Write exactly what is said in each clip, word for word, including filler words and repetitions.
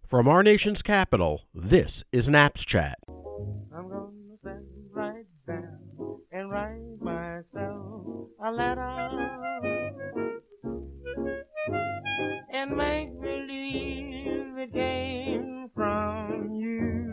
From our nation's capital, this is Naps Chat. I'm gonna sit right down and write myself a letter and make believe it came from you.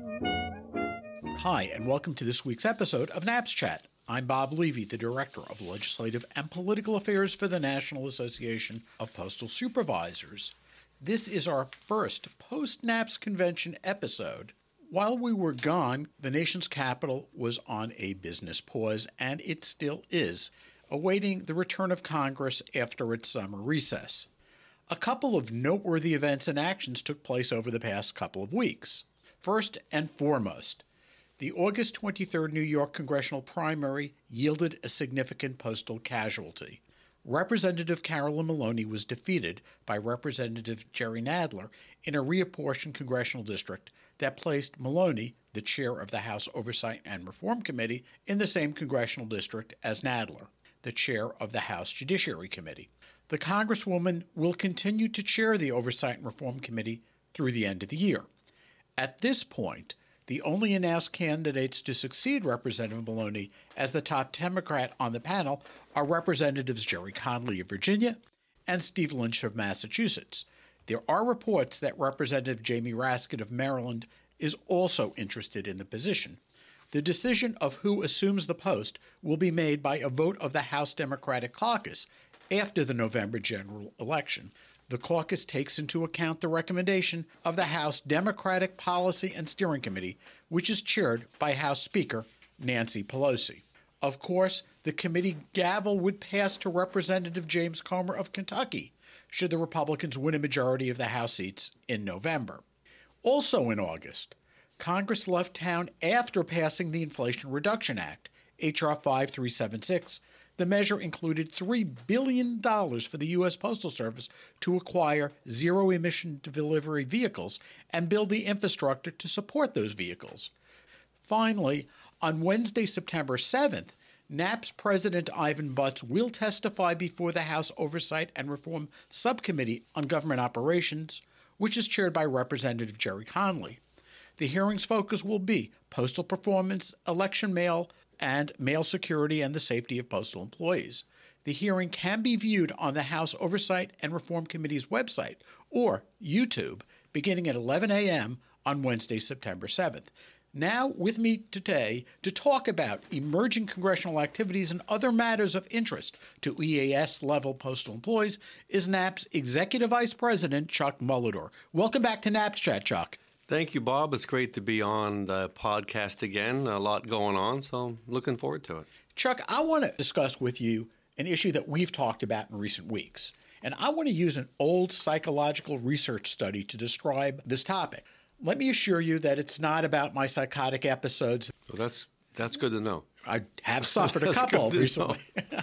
Hi, and welcome to this week's episode of Naps Chat. I'm Bob Levy, the Director of Legislative and Political Affairs for the National Association of Postal Supervisors. This is our first post-NAPS convention episode. While we were gone, the nation's capital was on a business pause, and it still is, awaiting the return of Congress after its summer recess. A couple of noteworthy events and actions took place over the past couple of weeks. First and foremost, the August twenty-third New York congressional primary yielded a significant postal casualty. Representative Carolyn Maloney was defeated by Representative Jerry Nadler in a reapportioned congressional district that placed Maloney, the chair of the House Oversight and Reform Committee, in the same congressional district as Nadler, the chair of the House Judiciary Committee. The Congresswoman will continue to chair the Oversight and Reform Committee through the end of the year. At this point, the only announced candidates to succeed Representative Maloney as the top Democrat on the panel are Representatives Jerry Conley of Virginia and Steve Lynch of Massachusetts. There are reports that Representative Jamie Raskin of Maryland is also interested in the position. The decision of who assumes the post will be made by a vote of the House Democratic Caucus after the November general election. The caucus takes into account the recommendation of the House Democratic Policy and Steering Committee, which is chaired by House Speaker Nancy Pelosi. Of course, the committee gavel would pass to Representative James Comer of Kentucky, should the Republicans win a majority of the House seats in November. Also in August, Congress left town after passing the Inflation Reduction Act, H R five three seven six. The measure included three billion dollars for the U S Postal Service to acquire zero-emission delivery vehicles and build the infrastructure to support those vehicles. Finally, on Wednesday, September seventh, NAPS President Ivan Butz will testify before the House Oversight and Reform Subcommittee on Government Operations, which is chaired by Representative Jerry Conley. The hearing's focus will be postal performance, election mail, and mail security and the safety of postal employees. The hearing can be viewed on the House Oversight and Reform Committee's website or YouTube beginning at eleven a.m. on Wednesday, September seventh. Now, with me today to talk about emerging congressional activities and other matters of interest to E A S-level postal employees is NAPS Executive Vice President Chuck Mulador. Welcome back to NAPS Chat, Chuck. Thank you, Bob. It's great to be on the podcast again. A lot going on, so I'm looking forward to it. Chuck, I want to discuss with you an issue that we've talked about in recent weeks, and I want to use an old psychological research study to describe this topic. Let me assure you that it's not about my psychotic episodes. Well, that's that's good to know. I have suffered a couple recently.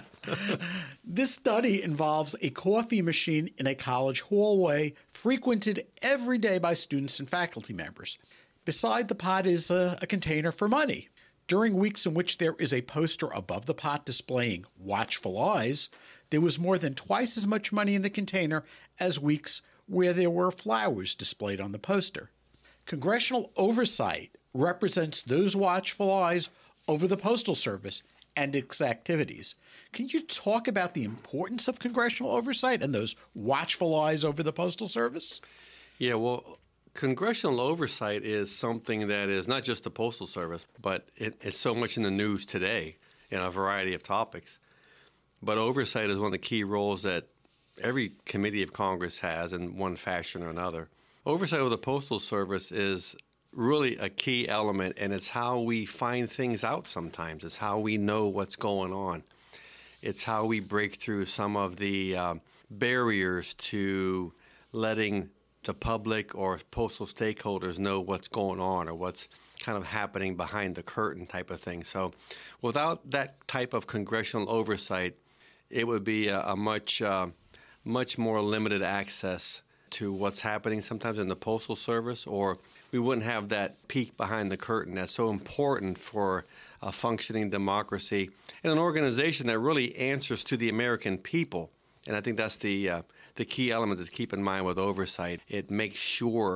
This study involves a coffee machine in a college hallway frequented every day by students and faculty members. Beside the pot is a, a container for money. During weeks in which there is a poster above the pot displaying watchful eyes, there was more than twice as much money in the container as weeks where there were flowers displayed on the poster. Congressional oversight represents those watchful eyes over the Postal Service and its activities. Can you talk about the importance of congressional oversight and those watchful eyes over the Postal Service? Yeah, well, congressional oversight is something that is not just the Postal Service, but it, it's so much in the news today in a variety of topics. But oversight is one of the key roles that every committee of Congress has in one fashion or another. Oversight of the Postal Service is really a key element, and it's how we find things out sometimes. It's how we know what's going on. It's how we break through some of the um, barriers to letting the public or postal stakeholders know what's going on or what's kind of happening behind the curtain type of thing. So without that type of congressional oversight, it would be a, a much, uh, much more limited access to what's happening sometimes in the Postal Service, or we wouldn't have that peek behind the curtain that's so important for a functioning democracy and an organization that really answers to the American people. And I think that's the uh, the key element to keep in mind with oversight. It makes sure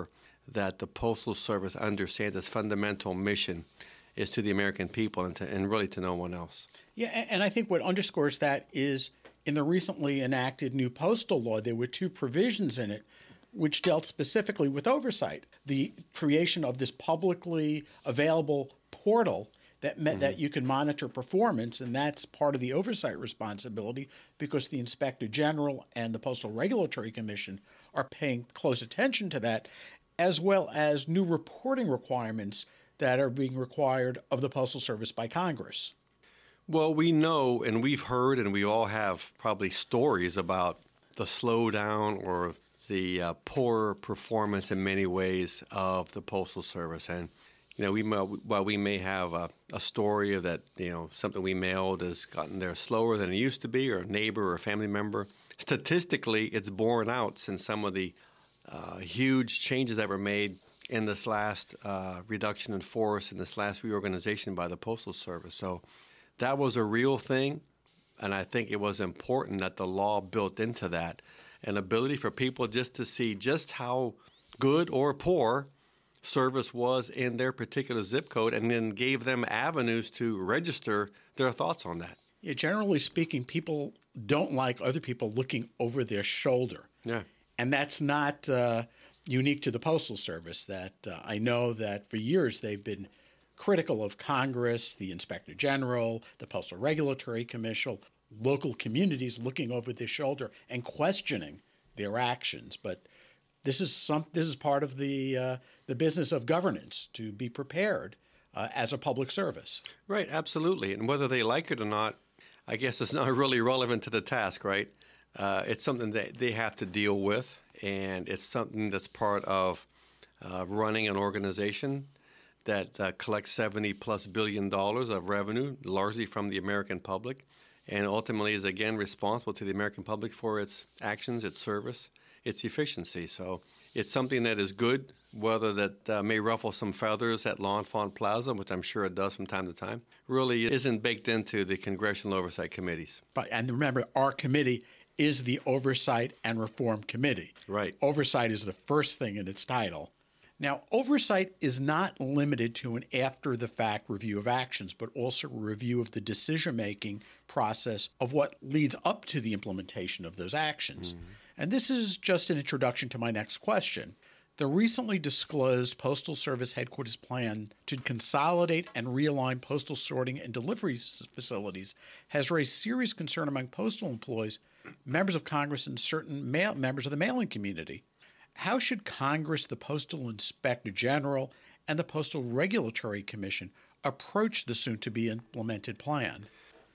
that the Postal Service understands its fundamental mission is to the American people and, to, and really to no one else. Yeah, and, and I think what underscores that is in the recently enacted new postal law, there were two provisions in it which dealt specifically with oversight. The creation of this publicly available portal that meant mm-hmm. that you can monitor performance, and that's part of the oversight responsibility because the Inspector General and the Postal Regulatory Commission are paying close attention to that, as well as new reporting requirements that are being required of the Postal Service by Congress. Well, we know and we've heard and we all have probably stories about the slowdown or the uh, poor performance in many ways of the Postal Service. And, you know, we while we may have a, a story of that, you know, something we mailed has gotten there slower than it used to be, or a neighbor or a family member, statistically it's borne out since some of the uh, huge changes that were made in this last uh, reduction in force, in this last reorganization by the Postal Service. So that was a real thing, and I think it was important that the law built into that an ability for people just to see just how good or poor service was in their particular zip code, and then gave them avenues to register their thoughts on that. Yeah, generally speaking, people don't like other people looking over their shoulder. Yeah. And that's not uh, unique to the Postal Service. That uh, I know that for years they've been critical of Congress, the Inspector General, the Postal Regulatory Commission, local communities looking over their shoulder and questioning their actions. But this is some this is part of the uh, the business of governance, to be prepared uh, as a public service. Right, absolutely. And whether they like it or not, I guess it's not really relevant to the task, right? Uh, it's something that they have to deal with, and it's something that's part of uh, running an organization that uh, collects seventy plus billion dollars of revenue, largely from the American public, and ultimately is again responsible to the American public for its actions, its service, its efficiency. So it's something that is good, whether that uh, may ruffle some feathers at L'Enfant Plaza, which I'm sure it does from time to time, really isn't baked into the Congressional Oversight Committees. But and remember, our committee is the Oversight and Reform Committee. Right. Oversight is the first thing in its title. Now, oversight is not limited to an after-the-fact review of actions, but also a review of the decision-making process of what leads up to the implementation of those actions. Mm-hmm. And this is just an introduction to my next question. The recently disclosed Postal Service headquarters plan to consolidate and realign postal sorting and delivery facilities has raised serious concern among postal employees, members of Congress, and certain mail- members of the mailing community. How should Congress, the Postal Inspector General, and the Postal Regulatory Commission approach the soon-to-be implemented plan?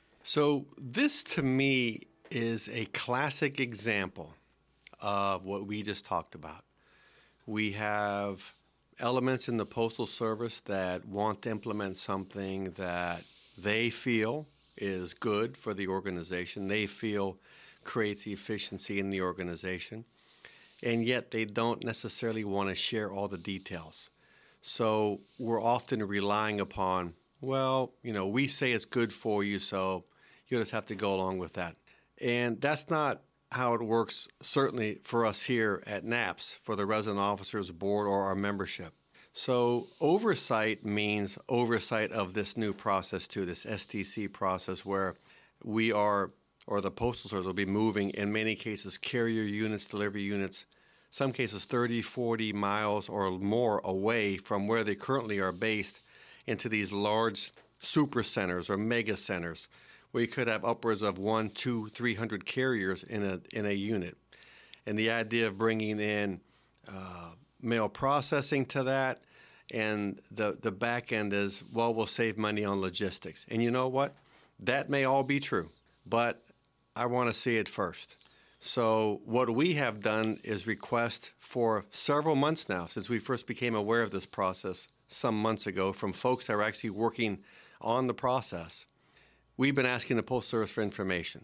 So this, to me, is a classic example of what we just talked about. We have elements in the Postal Service that want to implement something that they feel is good for the organization, they feel creates efficiency in the organization, and yet they don't necessarily want to share all the details. So we're often relying upon, well, you know, we say it's good for you, so you just have to go along with that. And that's not how it works, certainly for us here at NAPS, for the Resident Officers Board or our membership. So oversight means oversight of this new process too, this S T C process, where we are, or the Postal Service will be moving, in many cases, carrier units, delivery units, some cases thirty, forty miles or more away from where they currently are based into these large super centers or mega centers, where you could have upwards of one, two, three hundred carriers in a in a unit, and the idea of bringing in uh, mail processing to that, and the the back end is, well, we'll save money on logistics. And you know what? That may all be true, but I want to see it first. So what we have done is request for several months now, since we first became aware of this process some months ago, from folks that are actually working on the process. We've been asking the Postal Service for information,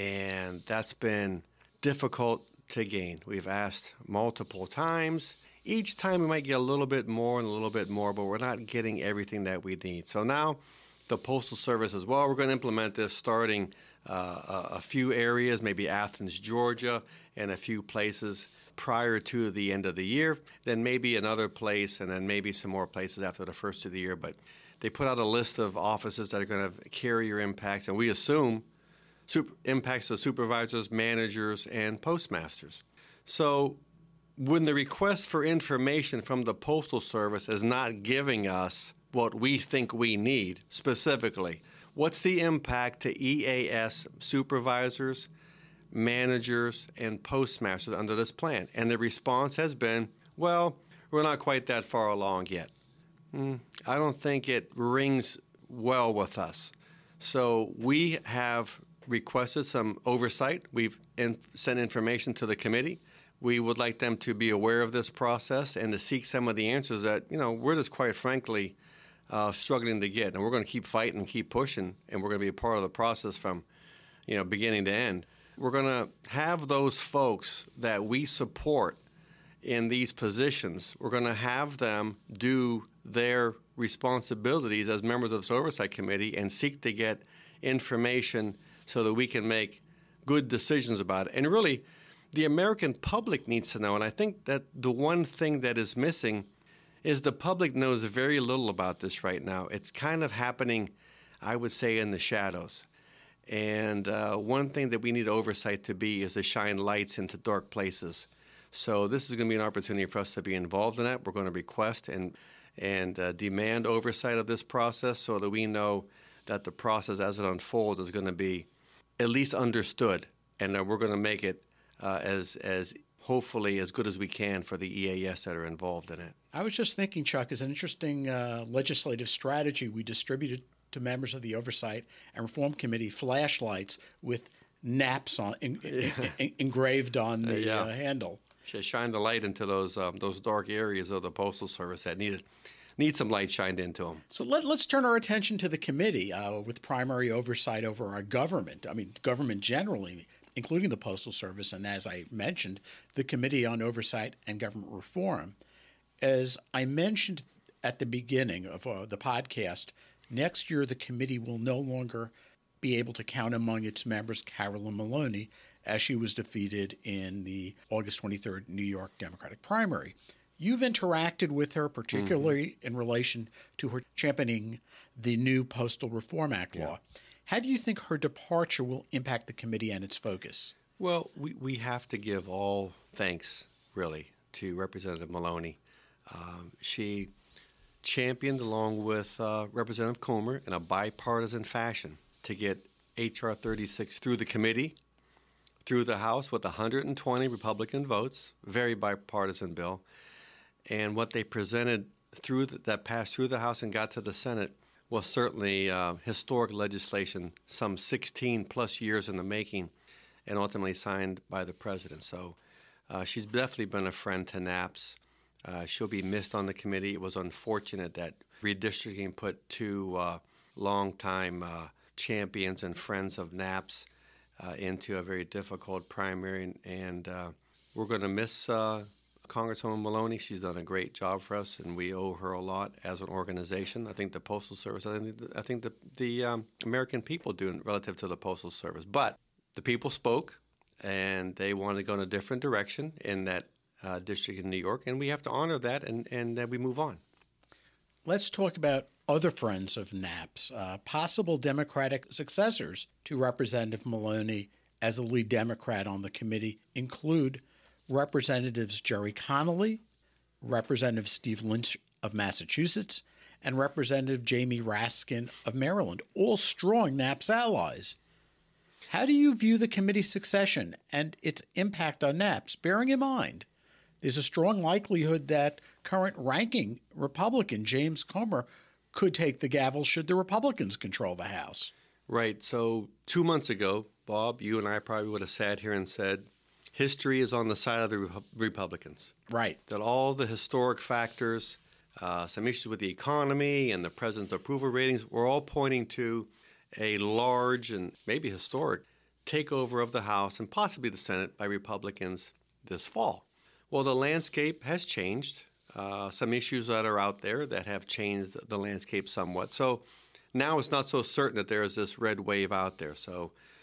and that's been difficult to gain. We've asked multiple times. Each time we might get a little bit more and a little bit more, but we're not getting everything that we need. So now the Postal Service says, well, we're going to implement this starting uh, a few areas, maybe Athens, Georgia, and a few places prior to the end of the year, then maybe another place, and then maybe some more places after the first of the year. But they put out a list of offices that are going to carry your impacts, and we assume super, impacts of supervisors, managers, and postmasters. So when the request for information from the Postal Service is not giving us what we think we need specifically, what's the impact to E A S supervisors, managers, and postmasters under this plan? And the response has been, well, we're not quite that far along yet. Mm, I don't think it rings well with us. So we have requested some oversight. We've in, sent information to the committee. We would like them to be aware of this process and to seek some of the answers that, you know, we're just quite frankly uh, struggling to get. And we're going to keep fighting and keep pushing, and we're going to be a part of the process from, you know, beginning to end. We're going to have those folks that we support in these positions, we're going to have them do their responsibilities as members of this oversight committee and seek to get information so that we can make good decisions about it. And really, the American public needs to know, and I think that the one thing that is missing is the public knows very little about this right now. It's kind of happening, I would say, in the shadows. And uh, one thing that we need oversight to be is to shine lights into dark places. So this is going to be an opportunity for us to be involved in that. We're going to request and and uh, demand oversight of this process so that we know that the process as it unfolds is going to be at least understood, and that we're going to make it uh, as as hopefully as good as we can for the E A S that are involved in it. I was just thinking, Chuck, as an interesting uh, legislative strategy, we distributed to members of the Oversight and Reform Committee flashlights with naps on in, in, in, engraved on the yeah. uh, handle. Shine the light into those um, those dark areas of the Postal Service that needed need some light shined into them. So let, let's turn our attention to the committee uh, with primary oversight over our government. I mean, government generally, including the Postal Service, and as I mentioned, the Committee on Oversight and Government Reform. As I mentioned at the beginning of uh, the podcast, next year the committee will no longer be able to count among its members Carolyn Maloney, as she was defeated in the August twenty-third New York Democratic primary. You've interacted with her, particularly mm-hmm. in relation to her championing the new Postal Reform Act yeah. law. How do you think her departure will impact the committee and its focus? Well, we, we have to give all thanks, really, to Representative Maloney. Um, she championed, along with uh, Representative Comer, in a bipartisan fashion to get H R thirty-six through the committee, through the House with one hundred twenty Republican votes, very bipartisan bill. And what they presented through the, that passed through the House and got to the Senate was certainly uh, historic legislation, some sixteen plus years in the making, and ultimately signed by the president. So uh, she's definitely been a friend to NAPS. Uh, she'll be missed on the committee. It was unfortunate that redistricting put two uh, longtime uh, champions and friends of NAPS uh, into a very difficult primary, and, and uh, we're going to miss uh, Congresswoman Maloney. She's done a great job for us, and we owe her a lot as an organization. I think the Postal Service, I think, I think the, the um, American people do relative to the Postal Service. But the people spoke, and they wanted to go in a different direction in that uh, district in New York, and we have to honor that, and, and uh, we move on. Let's talk about other friends of NAPS, uh, possible Democratic successors to Representative Maloney as the lead Democrat on the committee include Representatives Jerry Connolly, Representative Steve Lynch of Massachusetts, and Representative Jamie Raskin of Maryland, all strong NAPS allies. How do you view the committee's succession and its impact on NAPS, bearing in mind there's a strong likelihood that current ranking Republican James Comer could take the gavel should the Republicans control the House? Right. So two months ago, Bob, you and I probably would have sat here and said, history is on the side of the Re- Republicans. Right. That all the historic factors, uh, some issues with the economy and the president's approval ratings, were all pointing to a large and maybe historic takeover of the House and possibly the Senate by Republicans this fall. Well, the landscape has changed. Uh, some issues that are out there that have changed the landscape somewhat. So now it's not so certain that there is this red wave out there. So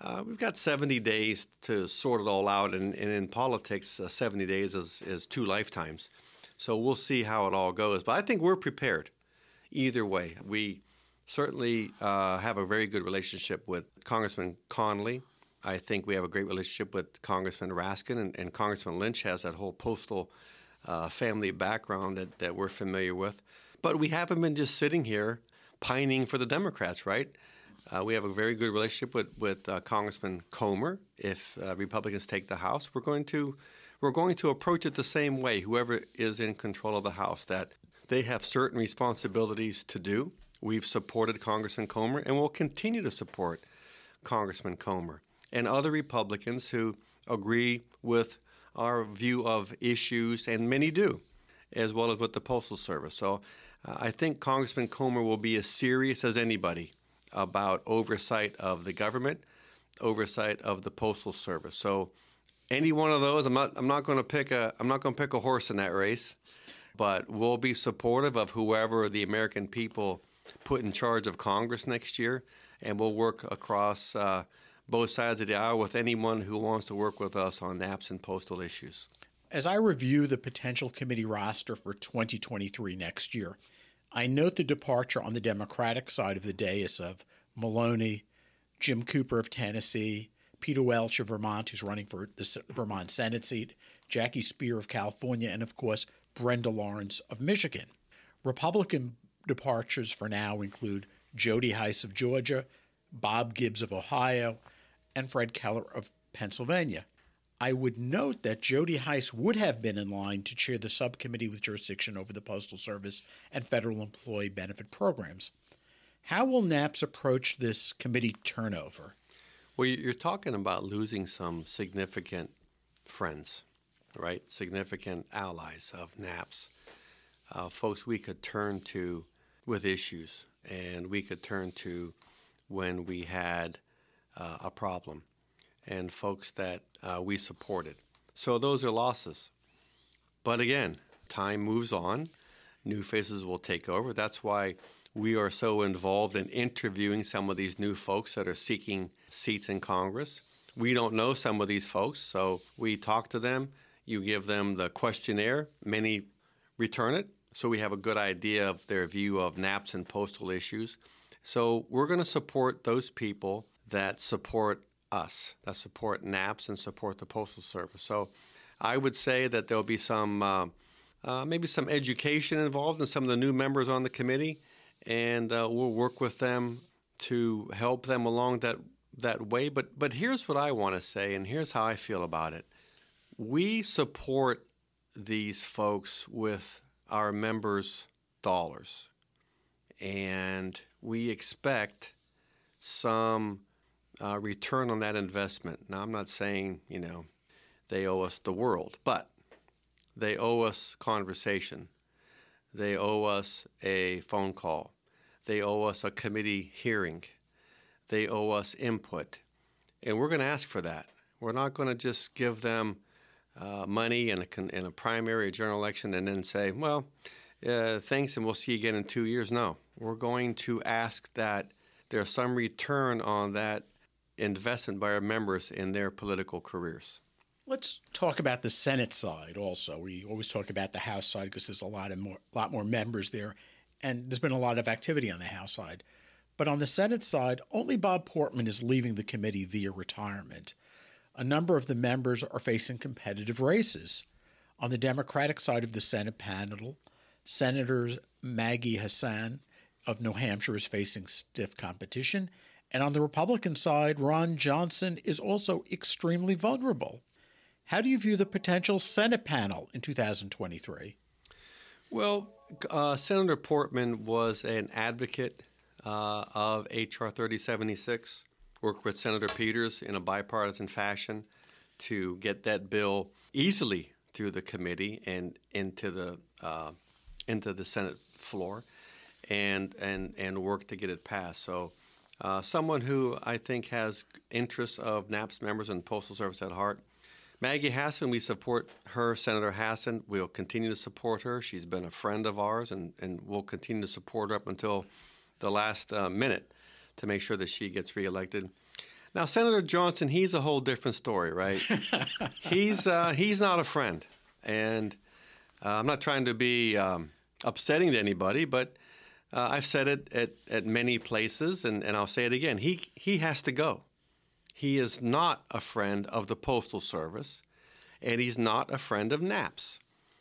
Uh, we've got seventy days to sort it all out, and, and in politics, uh, seventy days is, is two lifetimes. So we'll see how it all goes. But I think we're prepared either way. We certainly uh, have a very good relationship with Congressman Connolly. I think we have a great relationship with Congressman Raskin, and, and Congressman Lynch has that whole postal uh, family background that, that we're familiar with. But we haven't been just sitting here pining for the Democrats, right? Uh, we have a very good relationship with, with uh, Congressman Comer. If uh, Republicans take the House, we're going to we're going to approach it the same way, whoever is in control of the House, that they have certain responsibilities to do. We've supported Congressman Comer, and we'll continue to support Congressman Comer and other Republicans who agree with our view of issues, and many do, as well as with the Postal Service. So uh, I think Congressman Comer will be as serious as anybody about oversight of the government, oversight of the Postal Service. So any one of those, I'm not I'm not going to pick a I'm not going to pick a horse in that race, but we'll be supportive of whoever the American people put in charge of Congress next year, and we'll work across uh, both sides of the aisle with anyone who wants to work with us on N A P S and postal issues. As I review the potential committee roster for twenty twenty-three next year, I note the departure on the Democratic side of the dais of Maloney, Jim Cooper of Tennessee, Peter Welch of Vermont, who's running for the Vermont Senate seat, Jackie Speer of California, and, of course, Brenda Lawrence of Michigan. Republican departures for now include Jody Hice of Georgia, Bob Gibbs of Ohio, and Fred Keller of Pennsylvania. I would note that Jody Hice would have been in line to chair the subcommittee with jurisdiction over the Postal Service and federal employee benefit programs. How will N A P S approach this committee turnover? Well, you're talking about losing some significant friends, right? Significant allies of N A P S, uh, folks we could turn to with issues, and we could turn to when we had uh, a problem, and folks that uh, we supported. So those are losses. But again, time moves on. New faces will take over. That's why we are so involved in interviewing some of these new folks that are seeking seats in Congress. We don't know some of these folks, so we talk to them. You give them the questionnaire. Many return it, so we have a good idea of their view of N A P S and postal issues. So we're going to support those people that support us, that support N A P S and support the Postal Service. So I would say that there'll be some, uh, uh, maybe some education involved in some of the new members on the committee, and uh, we'll work with them to help them along that that way. But but here's what I want to say, and here's how I feel about it. We support these folks with our members' dollars, and we expect some uh, return on that investment. Now, I'm not saying, you know, they owe us the world, but they owe us conversation. They owe us a phone call. They owe us a committee hearing. They owe us input. And we're going to ask for that. We're not going to just give them uh, money in a, in a primary or general election and then say, well, uh, thanks and we'll see you again in two years. No, we're going to ask that there's some return on that investment by our members in their political careers. Let's talk about the Senate side also. We always talk about the House side because there's a lot of more, lot more members there, and there's been a lot of activity on the House side. But on the Senate side, only Bob Portman is leaving the committee via retirement. A number of the members are facing competitive races. On the Democratic side of the Senate panel, Senators Maggie Hassan of New Hampshire is facing stiff competition, and on the Republican side, Ron Johnson is also extremely vulnerable. How do you view the potential Senate panel in two thousand twenty-three? Well, uh, Senator Portman was an advocate uh, of H R thirty seventy-six, worked with Senator Peters in a bipartisan fashion to get that bill easily through the committee and into the uh, into the Senate floor, and and and work to get it passed. So, uh, someone who I think has interests of N A P S members and Postal Service at heart. Maggie Hassan, we support her, Senator Hassan. We'll continue to support her. She's been a friend of ours, and, and we'll continue to support her up until the last uh, minute to make sure that she gets reelected. Now, Senator Johnson, he's a whole different story, right? he's uh, he's not a friend, and uh, I'm not trying to be um, upsetting to anybody, but uh, I've said it at, at many places, and, and I'll say it again. He he has to go. He is not a friend of the Postal Service, and he's not a friend of NAPS.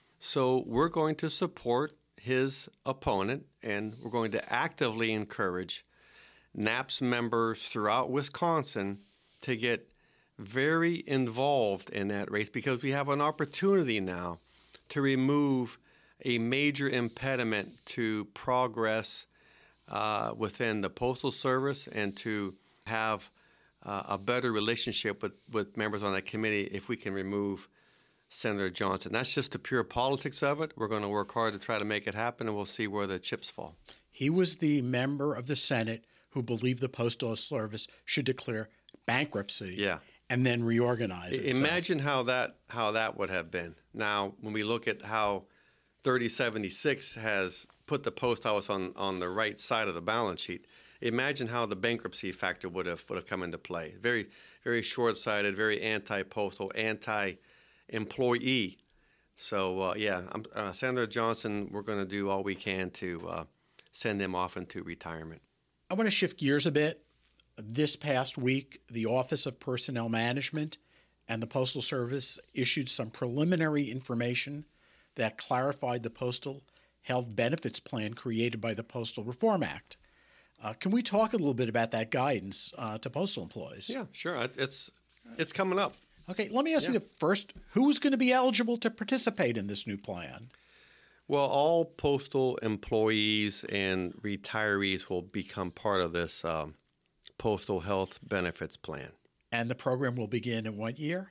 So we're going to support his opponent, and we're going to actively encourage NAPS members throughout Wisconsin to get very involved in that race, because we have an opportunity now to remove a major impediment to progress uh, within the Postal Service and to have uh, a better relationship with, with members on that committee if we can remove Senator Johnson. That's just the pure politics of it. We're going to work hard to try to make it happen, and we'll see where the chips fall. He was the member of the Senate who believed the Postal Service should declare bankruptcy yeah. and then reorganize itself. Imagine how that how that would have been. Now, when we look at how thirty seventy-six has put the post office on, on the right side of the balance sheet, imagine how the bankruptcy factor would have would have come into play. Very, very short-sighted, very anti-postal, anti-employee. So, uh, yeah, I'm, uh, Senator Johnson, we're going to do all we can to uh, send him off into retirement. I want to shift gears a bit. This past week, the Office of Personnel Management and the Postal Service issued some preliminary information that clarified the Postal Health Benefits Plan created by the Postal Reform Act. Uh, can we talk a little bit about that guidance uh, to postal employees? Yeah, sure. It's it's coming up. Okay, let me ask Yeah. you the first, who's going to be eligible to participate in this new plan? Well, all postal employees and retirees will become part of this um, Postal Health Benefits Plan. And the program will begin in what year?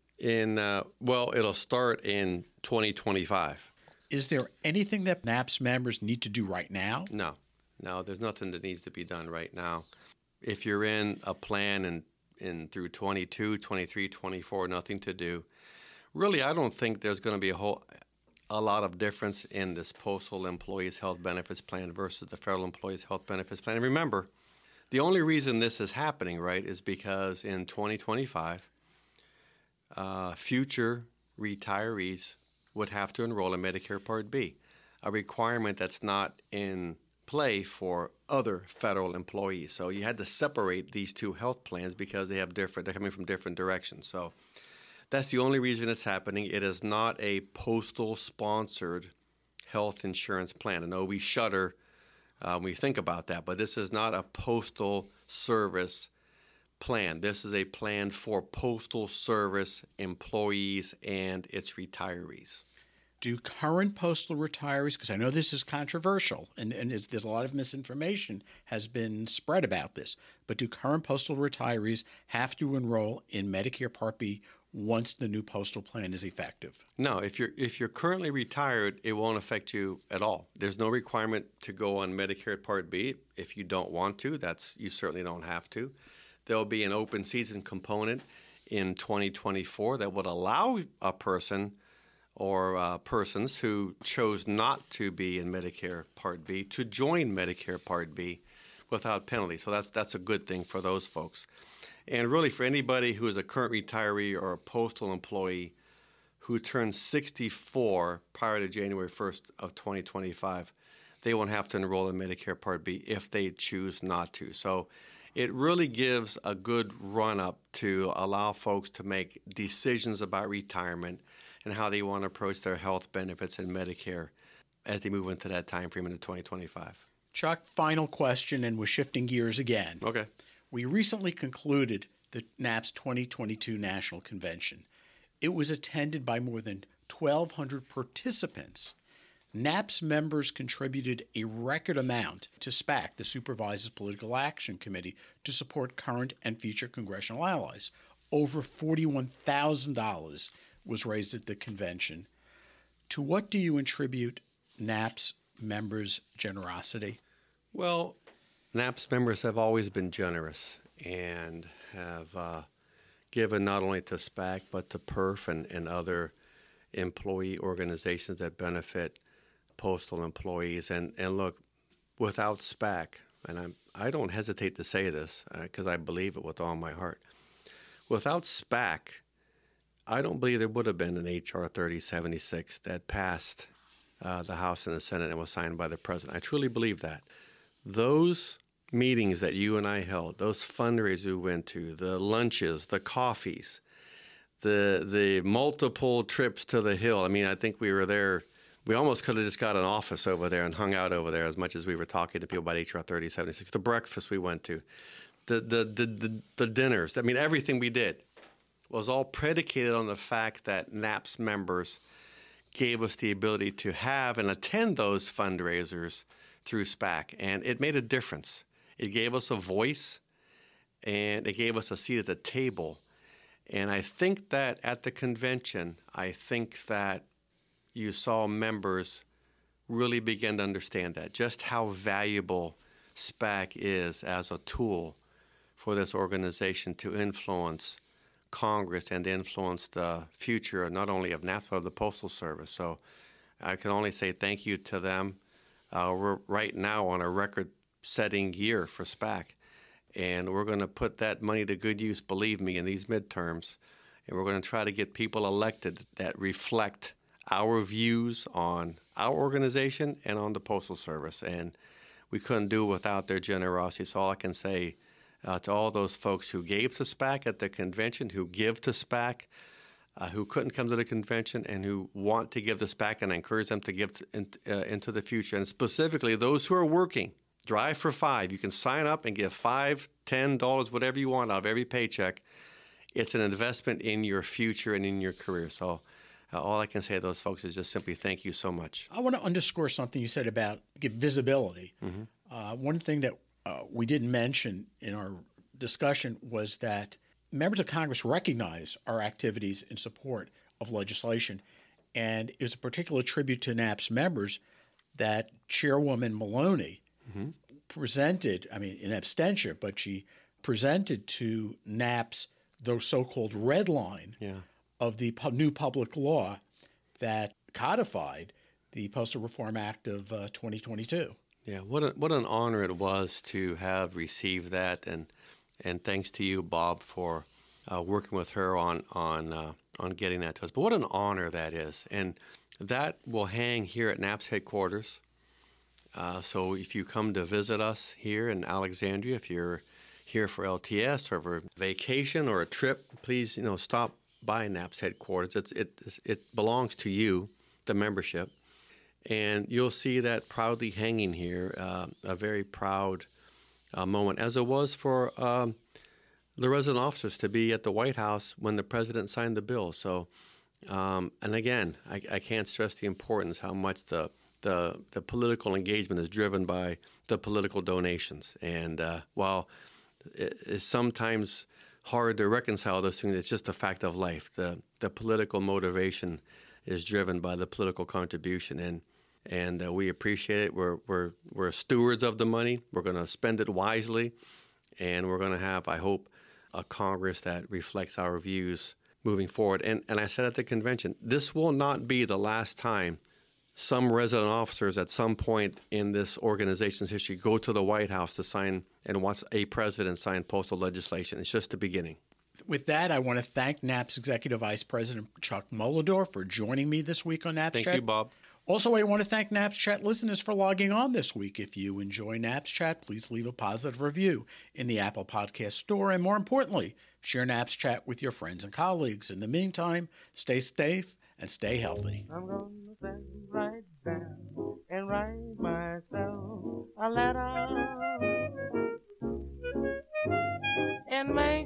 In uh, well, it'll start in twenty twenty-five. Is there anything that NAPS members need to do right now? No, no, there's nothing that needs to be done right now. If you're in a plan and in through twenty-two, twenty-three, twenty-four, nothing to do. Really, I don't think there's going to be a whole a lot of difference in this Postal Employees Health Benefits Plan versus the Federal Employees Health Benefits Plan. And remember, the only reason this is happening, right, is because in twenty twenty-five, uh, future retirees would have to enroll in Medicare Part B, a requirement that's not in play for other federal employees. So you had to separate these two health plans because they have different, they're coming from different directions. So that's the only reason it's happening. It is not a postal-sponsored health insurance plan. I know we shudder uh, when we think about that, but this is not a postal service plan. This is a plan for postal service employees and its retirees. Do current postal retirees, because I know this is controversial and, and there's, there's a lot of misinformation has been spread about this, but do current postal retirees have to enroll in Medicare Part B once the new postal plan is effective? No, if you're if you're currently retired, it won't affect you at all. There's no requirement to go on Medicare Part B. If you don't want to, that's you certainly don't have to. There'll be an open season component in twenty twenty-four that would allow a person or uh, persons who chose not to be in Medicare Part B to join Medicare Part B without penalty. So that's that's a good thing for those folks. And really for anybody who is a current retiree or a postal employee who turns sixty-four prior to January first of twenty twenty-five, they won't have to enroll in Medicare Part B if they choose not to. So it really gives a good run-up to allow folks to make decisions about retirement and how they want to approach their health benefits and Medicare as they move into that time frame into twenty twenty-five. Chuck, final question, and we're shifting gears again. Okay. We recently concluded the NAPS twenty twenty-two National Convention. It was attended by more than twelve hundred participants. NAPS members contributed a record amount to SPAC, the Supervisors Political Action Committee, to support current and future congressional allies. Over forty-one thousand dollars was raised at the convention. To what do you attribute NAPS members' generosity? Well, NAPS members have always been generous and have uh, given not only to SPAC but to P E R F and, and other employee organizations that benefit postal employees. And, and look, without SPAC, and I'm, I don't hesitate to say this because uh, I believe it with all my heart. Without SPAC, I don't believe there would have been an H R thirty seventy-six that passed uh, the House and the Senate and was signed by the President. I truly believe that. Those meetings that you and I held, those fundraisers we went to, the lunches, the coffees, the the multiple trips to the Hill. I mean, I think we were there. We almost could have just got an office over there and hung out over there as much as we were talking to people about H R thirty seventy-six. The breakfast we went to, the the the the, the dinners. I mean, everything we did was all predicated on the fact that NAPS members gave us the ability to have and attend those fundraisers through SPAC, and it made a difference. It gave us a voice, and it gave us a seat at the table. And I think that at the convention, I think that you saw members really begin to understand that, just how valuable SPAC is as a tool for this organization to influence Congress and influence the future not only of NAPS but of the Postal Service. So I can only say thank you to them. Uh, we're right now on a record-setting year for SPAC, and we're going to put that money to good use, believe me, in these midterms, and we're going to try to get people elected that reflect our views on our organization and on the Postal Service, and we couldn't do it without their generosity. So all I can say uh, to all those folks who gave to SPAC at the convention, who give to SPAC, uh, who couldn't come to the convention, and who want to give to SPAC, and I encourage them to give to, in, uh, into the future, and specifically those who are working, Drive for Five. You can sign up and give five, ten dollars, whatever you want out of every paycheck. It's an investment in your future and in your career. So Uh, all I can say to those folks is just simply thank you so much. I want to underscore something you said about give visibility. Mm-hmm. Uh, one thing that uh, we didn't mention in our discussion was that members of Congress recognize our activities in support of legislation. And it was a particular tribute to NAPS members that Chairwoman Maloney mm-hmm. presented, I mean, in absentia, but she presented to NAPS the so-called red line yeah. of the pu- new public law that codified the Postal Reform Act of uh, twenty twenty-two. Yeah, what a, what an honor it was to have received that, and and thanks to you, Bob, for uh, working with her on on uh, on getting that to us. But what an honor that is, and that will hang here at NAPS headquarters. Uh, so if you come to visit us here in Alexandria, if you're here for L T S or for vacation or a trip, please you know stop by NAPS headquarters. It's, it it belongs to you, the membership. And you'll see that proudly hanging here, uh, a very proud uh, moment, as it was for um, the resident officers to be at the White House when the president signed the bill. So, um, and again, I, I can't stress the importance how much the, the the political engagement is driven by the political donations. And uh, while it, it's sometimes hard to reconcile those things, it's just a fact of life. The the political motivation is driven by the political contribution, and and uh, we appreciate it. We're we're we're stewards of the money. We're going to spend it wisely, and we're going to have, I hope, a Congress that reflects our views moving forward. And and I said at the convention, this will not be the last time some resident officers at some point in this organization's history go to the White House to sign and watch a president sign postal legislation. It's just the beginning. With that, I want to thank NAPS Executive Vice President Chuck Molidor for joining me this week on NAPS Thank Chat. you, Bob. Also, I want to thank NAPS Chat listeners for logging on this week. If you enjoy NAPS Chat, please leave a positive review in the Apple Podcast Store. And more importantly, share NAPS Chat with your friends and colleagues. In the meantime, stay safe and stay healthy. I'm going to sit right down and write myself a letter and make